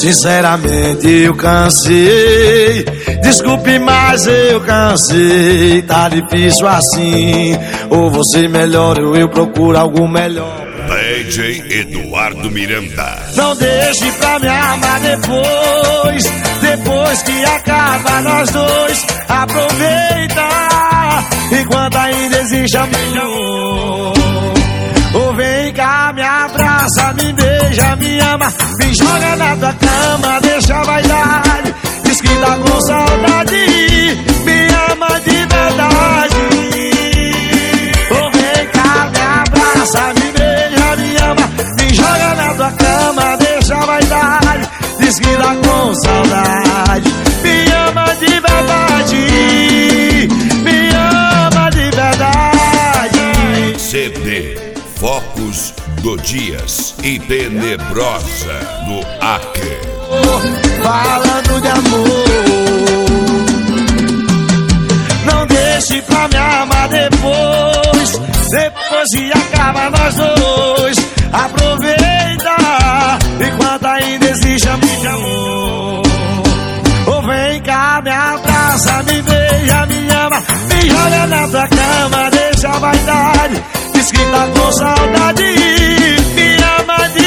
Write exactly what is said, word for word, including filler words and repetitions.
Sinceramente eu cansei. Desculpe, mas eu cansei. Tá difícil assim. Ou você melhora ou eu procuro algo melhor. D J Eduardo Miranda. Não deixe pra me amar depois. Depois que acaba nós dois. Aproveita enquanto ainda existe amor. Ou vem cá, me abraça, me beija, me ama, me joga na tua cama, deixa a vaidade. Diz que tá com saudade, me ama de verdade. Ou vem cá, me abraça, me beija, me ama, me joga na tua cama, deixa a vaidade. Diz que tá com saudade, me ama de verdade. Me ama de verdade. C D Focos do Dias e Tenebrosa no Acre. Falando de amor, não deixe pra me amar depois. Depois que acaba nós dois. Aproveita enquanto ainda existe amor. Ou vem cá, me abraça, me beija, me ama, me joga na tua cama, deixa a vaidade. Diz que tá com saudade, me ama de